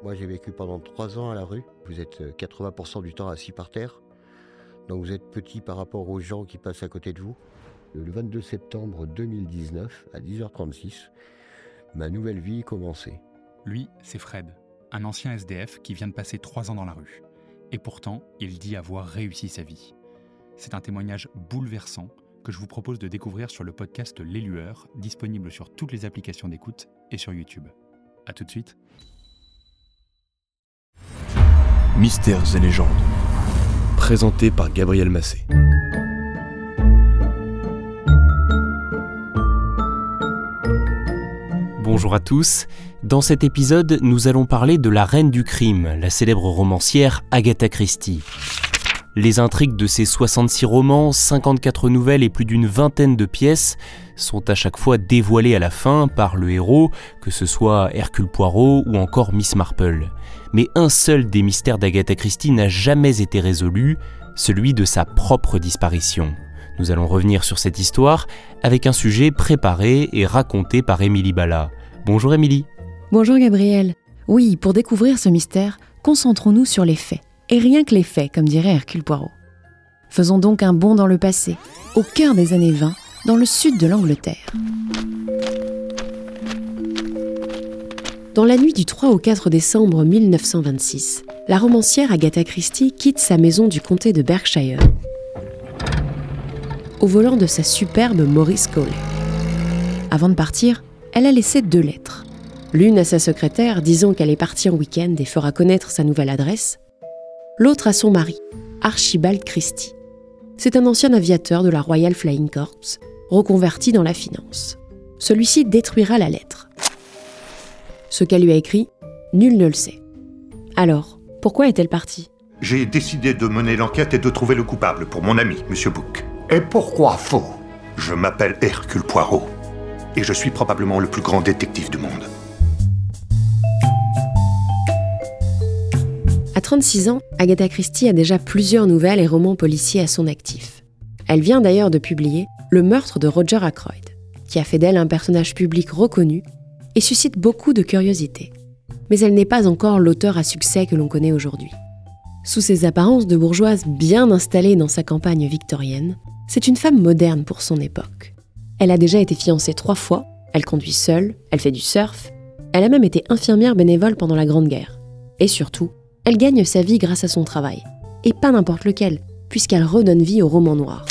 Moi, j'ai vécu pendant 3 ans à la rue. Vous êtes 80% du temps assis par terre. Donc vous êtes petit par rapport aux gens qui passent à côté de vous. Le 22 septembre 2019, à 10h36, ma nouvelle vie commençait. Lui, c'est Fred, un ancien SDF qui vient de passer 3 ans dans la rue. Et pourtant, il dit avoir réussi sa vie. C'est un témoignage bouleversant que je vous propose de découvrir sur le podcast Les Lueurs, disponible sur toutes les applications d'écoute et sur YouTube. A tout de suite. Mystères et légendes, présenté par Gabriel Massé. Bonjour à tous. Dans cet épisode, nous allons parler de la reine du crime, la célèbre romancière Agatha Christie. Les intrigues de ses 66 romans, 54 nouvelles et plus d'une vingtaine de pièces sont à chaque fois dévoilées à la fin par le héros, que ce soit Hercule Poirot ou encore Miss Marple. Mais un seul des mystères d'Agatha Christie n'a jamais été résolu, celui de sa propre disparition. Nous allons revenir sur cette histoire avec un sujet préparé et raconté par Émilie Balla. Bonjour Émilie. Bonjour Gabriel. Oui, pour découvrir ce mystère, concentrons-nous sur les faits. Et rien que les faits, comme dirait Hercule Poirot. Faisons donc un bond dans le passé, au cœur des années 20, dans le sud de l'Angleterre. Dans la nuit du 3 au 4 décembre 1926, la romancière Agatha Christie quitte sa maison du comté de Berkshire, au volant de sa superbe Maurice Cowley. Avant de partir, elle a laissé 2 lettres. L'une à sa secrétaire, disant qu'elle est partie en week-end et fera connaître sa nouvelle adresse. L'autre à son mari, Archibald Christie. C'est un ancien aviateur de la Royal Flying Corps, reconverti dans la finance. Celui-ci détruira la lettre. Ce qu'elle lui a écrit, nul ne le sait. Alors, pourquoi est-elle partie ? J'ai décidé de mener l'enquête et de trouver le coupable pour mon ami, Monsieur Book. Et pourquoi faux ? Je m'appelle Hercule Poirot, et je suis probablement le plus grand détective du monde. À 36 ans, Agatha Christie a déjà plusieurs nouvelles et romans policiers à son actif. Elle vient d'ailleurs de publier Le meurtre de Roger Ackroyd, qui a fait d'elle un personnage public reconnu et suscite beaucoup de curiosité. Mais elle n'est pas encore l'auteur à succès que l'on connaît aujourd'hui. Sous ses apparences de bourgeoise bien installée dans sa campagne victorienne, c'est une femme moderne pour son époque. Elle a déjà été fiancée 3 fois, elle conduit seule, elle fait du surf, elle a même été infirmière bénévole pendant la Grande Guerre. Et surtout, elle gagne sa vie grâce à son travail. Et pas n'importe lequel, puisqu'elle redonne vie au roman noir.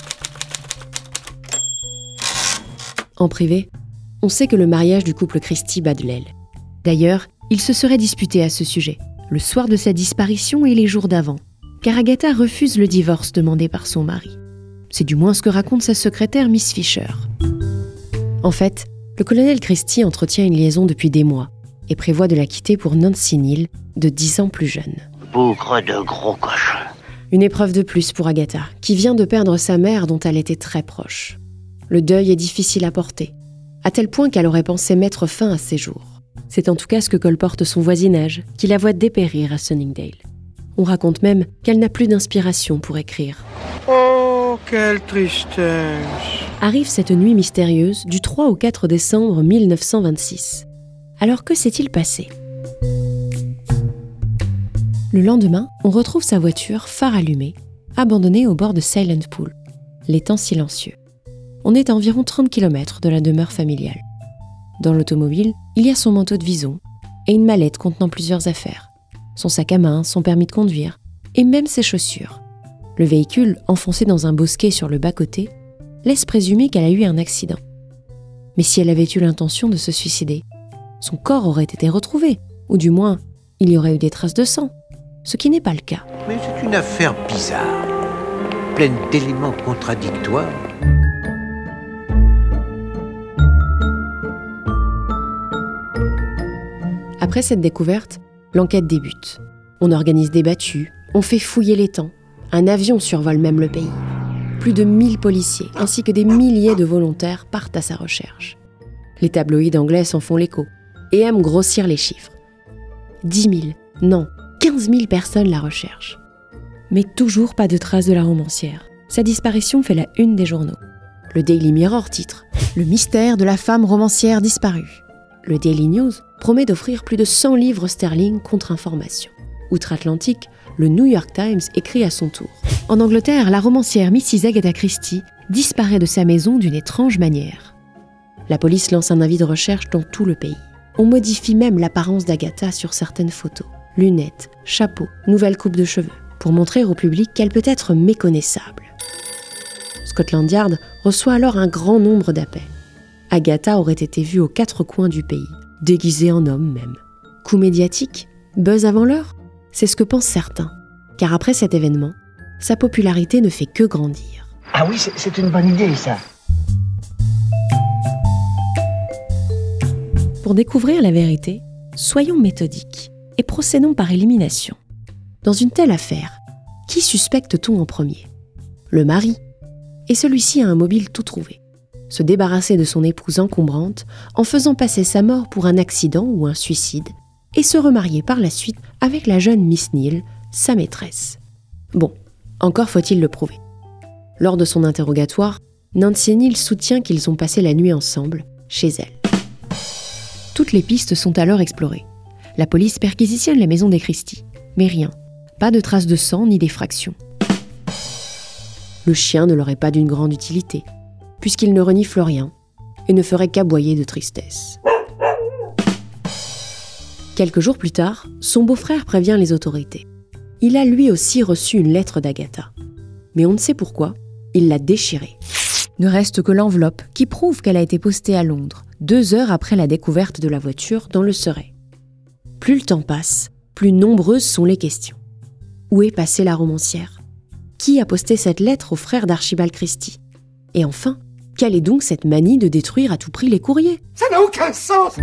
En privé, on sait que le mariage du couple Christie bat de l'aile. D'ailleurs, ils se seraient disputés à ce sujet, le soir de sa disparition et les jours d'avant, car Agatha refuse le divorce demandé par son mari. C'est du moins ce que raconte sa secrétaire Miss Fisher. En fait, le colonel Christie entretient une liaison depuis des mois et prévoit de la quitter pour Nancy Neal, de 10 ans plus jeune. Bougre de gros cochon. Une épreuve de plus pour Agatha, qui vient de perdre sa mère dont elle était très proche. Le deuil est difficile à porter, à tel point qu'elle aurait pensé mettre fin à ses jours. C'est en tout cas ce que colporte son voisinage, qui la voit dépérir à Sunningdale. On raconte même qu'elle n'a plus d'inspiration pour écrire. Oh, quelle tristesse. Arrive cette nuit mystérieuse du 3 au 4 décembre 1926. Alors que s'est-il passé ? Le lendemain, on retrouve sa voiture, phare allumé, abandonnée au bord de Silent Pool, l'étang silencieux. On est à environ 30 km de la demeure familiale. Dans l'automobile, il y a son manteau de vison et une mallette contenant plusieurs affaires. Son sac à main, son permis de conduire et même ses chaussures. Le véhicule, enfoncé dans un bosquet sur le bas-côté, laisse présumer qu'elle a eu un accident. Mais si elle avait eu l'intention de se suicider, son corps aurait été retrouvé, ou du moins, il y aurait eu des traces de sang, ce qui n'est pas le cas. Mais c'est une affaire bizarre, pleine d'éléments contradictoires. Après cette découverte, l'enquête débute. On organise des battues, on fait fouiller l'étang. Un avion survole même le pays. Plus de 1000 policiers, ainsi que des milliers de volontaires partent à sa recherche. Les tabloïds anglais s'en font l'écho et aiment grossir les chiffres. 10 000, non, 15 000 personnes la recherchent. Mais toujours pas de traces de la romancière. Sa disparition fait la une des journaux. Le Daily Mirror titre « Le mystère de la femme romancière disparue ». Le Daily News promet d'offrir plus de 100 livres sterling contre information. Outre-Atlantique, le New York Times écrit à son tour. En Angleterre, la romancière Mrs. Agatha Christie disparaît de sa maison d'une étrange manière. La police lance un avis de recherche dans tout le pays. On modifie même l'apparence d'Agatha sur certaines photos. Lunettes, chapeau, nouvelle coupe de cheveux, pour montrer au public qu'elle peut être méconnaissable. Scotland Yard reçoit alors un grand nombre d'appels. Agatha aurait été vue aux 4 coins du pays, déguisée en homme même. Coup médiatique ? Buzz avant l'heure ? C'est ce que pensent certains, car après cet événement, sa popularité ne fait que grandir. Ah oui, c'est une bonne idée, ça. Pour découvrir la vérité, soyons méthodiques et procédons par élimination. Dans une telle affaire, qui suspecte-t-on en premier ? Le mari. Et celui-ci a un mobile tout trouvé. Se débarrasser de son épouse encombrante en faisant passer sa mort pour un accident ou un suicide et se remarier par la suite avec la jeune Miss Neal, sa maîtresse. Bon, encore faut-il le prouver. Lors de son interrogatoire, Nancy Neal soutient qu'ils ont passé la nuit ensemble, chez elle. Toutes les pistes sont alors explorées. La police perquisitionne la maison des Christie, mais rien. Pas de traces de sang ni d'effraction. Le chien ne leur est pas d'une grande utilité, puisqu'il ne renifle rien et ne ferait qu'aboyer de tristesse. Quelques jours plus tard, son beau-frère prévient les autorités. Il a lui aussi reçu une lettre d'Agatha. Mais on ne sait pourquoi, il l'a déchirée. Ne reste que l'enveloppe qui prouve qu'elle a été postée à Londres, 2 heures après la découverte de la voiture dans le Surrey. Plus le temps passe, plus nombreuses sont les questions. Où est passée la romancière ? Qui a posté cette lettre au frère d'Archibald Christie ? Et enfin, quelle est donc cette manie de détruire à tout prix les courriers ? Ça n'a aucun sens.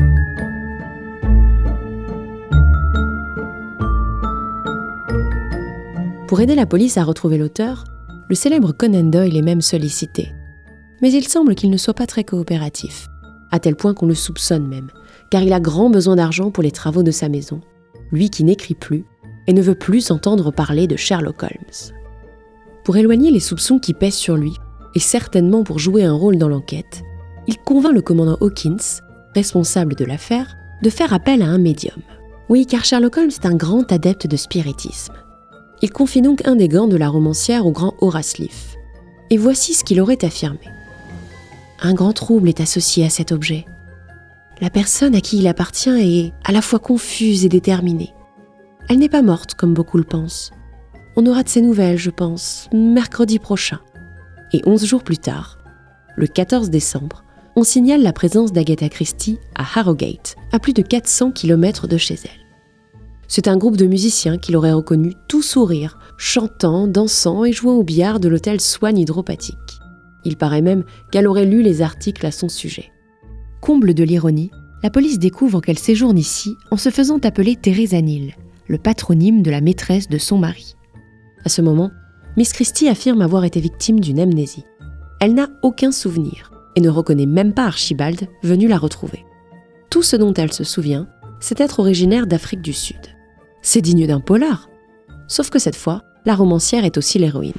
Pour aider la police à retrouver l'auteur, le célèbre Conan Doyle est même sollicité. Mais il semble qu'il ne soit pas très coopératif, à tel point qu'on le soupçonne même, car il a grand besoin d'argent pour les travaux de sa maison, lui qui n'écrit plus et ne veut plus entendre parler de Sherlock Holmes. Pour éloigner les soupçons qui pèsent sur lui, et certainement pour jouer un rôle dans l'enquête, il convainc le commandant Hawkins, responsable de l'affaire, de faire appel à un médium. Oui, car Sherlock Holmes est un grand adepte de spiritisme. Il confie donc un des gants de la romancière au grand Horace Leaf. Et voici ce qu'il aurait affirmé. Un grand trouble est associé à cet objet. La personne à qui il appartient est à la fois confuse et déterminée. Elle n'est pas morte, comme beaucoup le pensent. On aura de ses nouvelles, je pense, mercredi prochain. Et 11 jours plus tard, le 14 décembre, on signale la présence d'Agatha Christie à Harrogate, à plus de 400 km de chez elle. C'est un groupe de musiciens qui l'aurait reconnu tout sourire, chantant, dansant et jouant au billard de l'hôtel Swan Hydropathique. Il paraît même qu'elle aurait lu les articles à son sujet. Comble de l'ironie, la police découvre qu'elle séjourne ici en se faisant appeler Teresa Neal, le patronyme de la maîtresse de son mari. À ce moment, Miss Christie affirme avoir été victime d'une amnésie. Elle n'a aucun souvenir et ne reconnaît même pas Archibald venu la retrouver. Tout ce dont elle se souvient, c'est être originaire d'Afrique du Sud. C'est digne d'un polar. Sauf que cette fois, la romancière est aussi l'héroïne.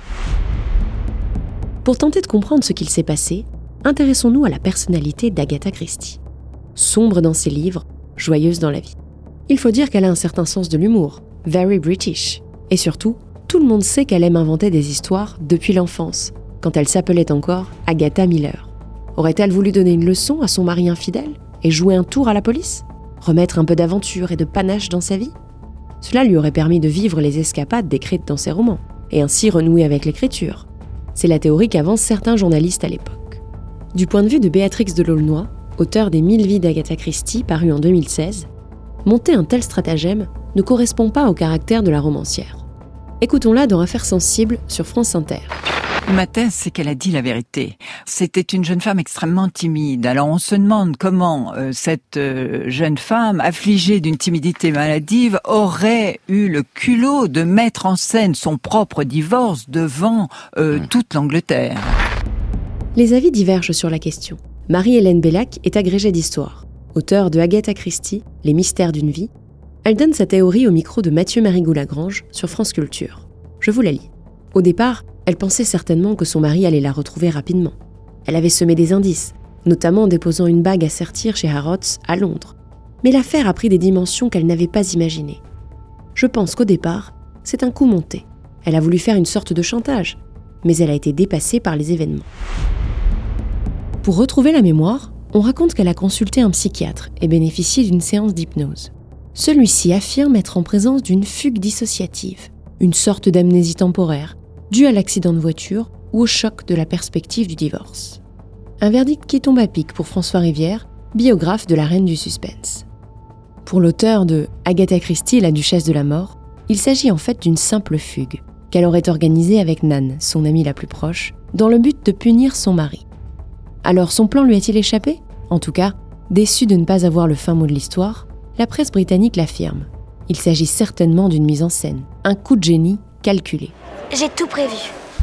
Pour tenter de comprendre ce qu'il s'est passé, intéressons-nous à la personnalité d'Agatha Christie. Sombre dans ses livres, joyeuse dans la vie. Il faut dire qu'elle a un certain sens de l'humour, very British. Et surtout, tout le monde sait qu'elle aime inventer des histoires depuis l'enfance, quand elle s'appelait encore Agatha Miller. Aurait-elle voulu donner une leçon à son mari infidèle et jouer un tour à la police ? Remettre un peu d'aventure et de panache dans sa vie ? Cela lui aurait permis de vivre les escapades décrites dans ses romans, et ainsi renouer avec l'écriture. C'est la théorie qu'avancent certains journalistes à l'époque. Du point de vue de Béatrix de Laulnoy, auteur des 1000 vies d'Agatha Christie, paru en 2016, monter un tel stratagème ne correspond pas au caractère de la romancière. Écoutons-la dans Affaires sensibles sur France Inter. Ma thèse, c'est qu'elle a dit la vérité. C'était une jeune femme extrêmement timide. Alors on se demande comment cette jeune femme, affligée d'une timidité maladive, aurait eu le culot de mettre en scène son propre divorce devant toute l'Angleterre. Les avis divergent sur la question. Marie-Hélène Bellac est agrégée d'histoire. Auteure de Agatha Christie, Les mystères d'une vie, elle donne sa théorie au micro de Mathieu Marigoux-Lagrange sur France Culture. Je vous la lis. Au départ, elle pensait certainement que son mari allait la retrouver rapidement. Elle avait semé des indices, notamment en déposant une bague à sertir chez Harrods à Londres. Mais l'affaire a pris des dimensions qu'elle n'avait pas imaginées. Je pense qu'au départ, c'est un coup monté. Elle a voulu faire une sorte de chantage, mais elle a été dépassée par les événements. Pour retrouver la mémoire, on raconte qu'elle a consulté un psychiatre et bénéficié d'une séance d'hypnose. Celui-ci affirme être en présence d'une fugue dissociative, une sorte d'amnésie temporaire, due à l'accident de voiture ou au choc de la perspective du divorce. Un verdict qui tombe à pic pour François Rivière, biographe de la reine du suspense. Pour l'auteur de Agatha Christie, la duchesse de la mort, il s'agit en fait d'une simple fugue qu'elle aurait organisée avec Nan, son amie la plus proche, dans le but de punir son mari. Alors son plan lui a-t-il échappé ? En tout cas, déçu de ne pas avoir le fin mot de l'histoire, la presse britannique l'affirme. Il s'agit certainement d'une mise en scène, un coup de génie calculé. J'ai tout prévu.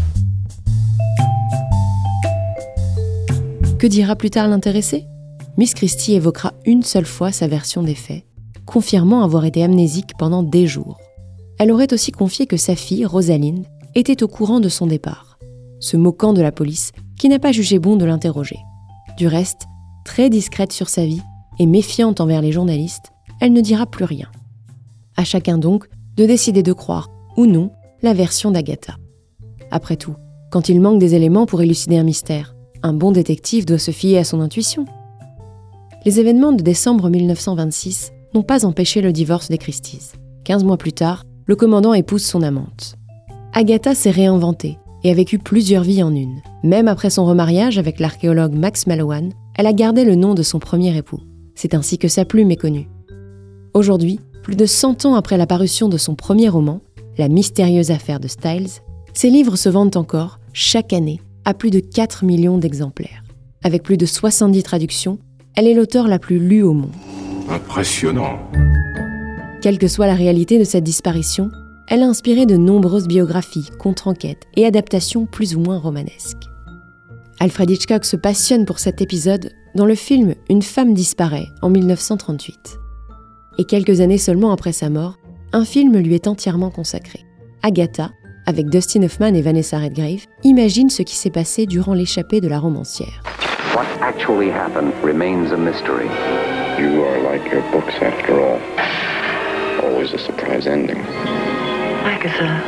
Que dira plus tard l'intéressé ? Miss Christie évoquera une seule fois sa version des faits, confirmant avoir été amnésique pendant des jours. Elle aurait aussi confié que sa fille, Rosalind, était au courant de son départ, se moquant de la police qui n'a pas jugé bon de l'interroger. Du reste, très discrète sur sa vie et méfiante envers les journalistes, elle ne dira plus rien. À chacun donc de décider de croire, ou non, la version d'Agatha. Après tout, quand il manque des éléments pour élucider un mystère, un bon détective doit se fier à son intuition. Les événements de décembre 1926 n'ont pas empêché le divorce des Christies. 15 mois plus tard, le commandant épouse son amante. Agatha s'est réinventée et a vécu plusieurs vies en une. Même après son remariage avec l'archéologue Max Mallowan, elle a gardé le nom de son premier époux. C'est ainsi que sa plume est connue. Aujourd'hui, plus de 100 ans après la parution de son premier roman, La mystérieuse affaire de Styles, ses livres se vendent encore, chaque année, à plus de 4 millions d'exemplaires. Avec plus de 70 traductions, elle est l'auteure la plus lue au monde. Impressionnant. Quelle que soit la réalité de cette disparition, elle a inspiré de nombreuses biographies, contre-enquêtes et adaptations plus ou moins romanesques. Alfred Hitchcock se passionne pour cet épisode dans le film Une femme disparaît en 1938. Et quelques années seulement après sa mort, un film lui est entièrement consacré. Agatha, avec Dustin Hoffman et Vanessa Redgrave, imagine ce qui s'est passé durant l'échappée de la romancière. What actually happened remains a mystery. You are like your books after all. Always a surprise ending. Agatha.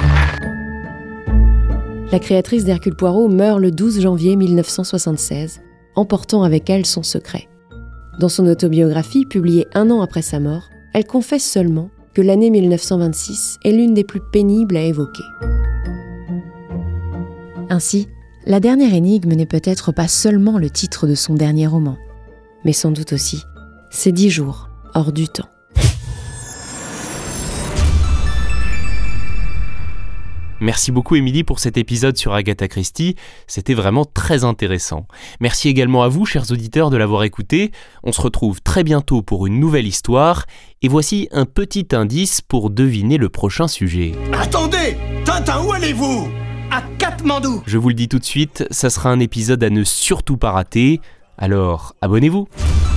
La créatrice d'Hercule Poirot meurt le 12 janvier 1976, emportant avec elle son secret. Dans son autobiographie, publiée 1 an après sa mort, elle confesse seulement que l'année 1926 est l'une des plus pénibles à évoquer. Ainsi, la dernière énigme n'est peut-être pas seulement le titre de son dernier roman, mais sans doute aussi ses 10 jours hors du temps. Merci beaucoup Émilie pour cet épisode sur Agatha Christie, c'était vraiment très intéressant. Merci également à vous, chers auditeurs, de l'avoir écouté. On se retrouve très bientôt pour une nouvelle histoire, et voici un petit indice pour deviner le prochain sujet. Attendez, Tintin, où allez-vous ? À Katmandou. Je vous le dis tout de suite, ça sera un épisode à ne surtout pas rater, alors abonnez-vous.